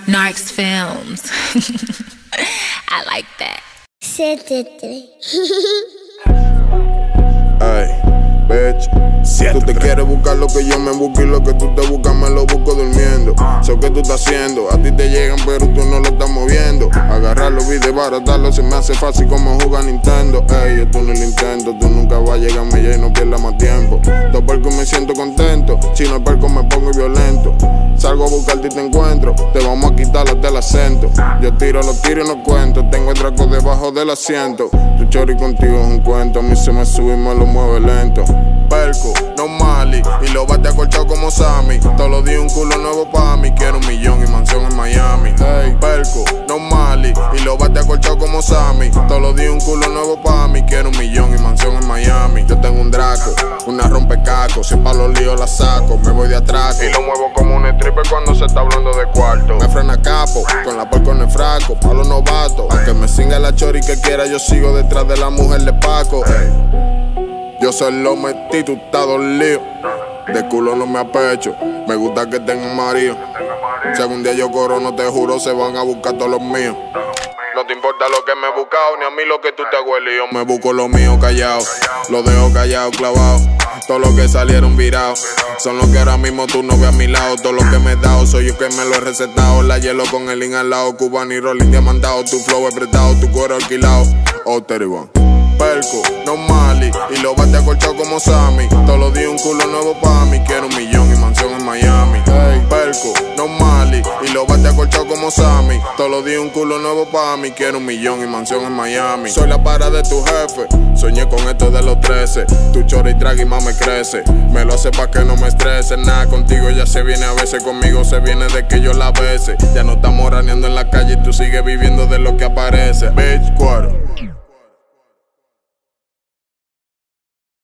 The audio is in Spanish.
Narcs Films. I like that. Ay, bitch. Tú te quieres buscar lo que yo me busco y lo que tú te buscas me lo busco durmiendo. Sé que tú estás haciendo, a ti te llegan pero tú no lo estás moviendo. Agarrarlo y desbaratarlo se me hace fácil como jugar Nintendo. Ey, esto no es el intento, tú nunca vas a llegarme ya y no pierdas más tiempo. Todo porque me siento contento, si no es perco me pongo violento. Salgo a buscarte y te encuentro, te vamos a quitar hasta el acento. Yo tiro los tiros y no cuento, tengo el traco debajo del asiento. Tu chori contigo es un cuento, a mí se me sube y me lo mueve lento. Perco, no Mali, y lo bate acolchado como Sammy. Todos los días un culo nuevo pa' mí, quiero 1 millón y mansión en Miami. Hey, Perco, no Mali, y lo bate acolchado como Sammy. Todos los días un culo nuevo pa' mí, quiero 1 millón y mansión en Miami. Yo tengo un Draco, una rompecaco, si pa' los líos la saco, me voy de atraco. Y lo muevo como un stripper cuando se está hablando de cuarto. Me frena capo, con la perco en el fraco, pa' los novatos. Aunque me singa la chori que quiera, yo sigo detrás de la mujer de Paco. Hey. Yo se lo metí, tú estás dolido. De culo no me apecho, me gusta que tengan marido. Si algún día yo corono, te juro, se van a buscar todos los míos. No te importa lo que me he buscado, ni a mí lo que tú te hueles. Yo me busco lo mío callado, lo dejo callado, clavado. Todos los que salieron virados son los que ahora mismo tú no ves a mi lado. Todo lo que me he dado, soy yo que me lo he recetado. La hielo con el inhalado, Cuban y rolling diamantado. Tu flow apretado, tu cuero alquilado. Oh, 31 Perco, no Mali, y lo bate acolchado como Sammy. Todos los días un culo nuevo pa' mí, quiero 1 millón y mansión en Miami. Hey, Perco, no Mali, y lo bate acolchado como Sammy. Todos los días un culo nuevo pa' mí, quiero 1 millón y mansión en Miami. Soy la para de tu jefe, soñé con esto de los 13. Tu chora y traga y más me crece, me lo hace pa' que no me estrese. Nada contigo ya se viene a veces, conmigo se viene de que yo la bese. Ya no estamos raneando en la calle y tú sigues viviendo de lo que aparece. Bitch, cuero.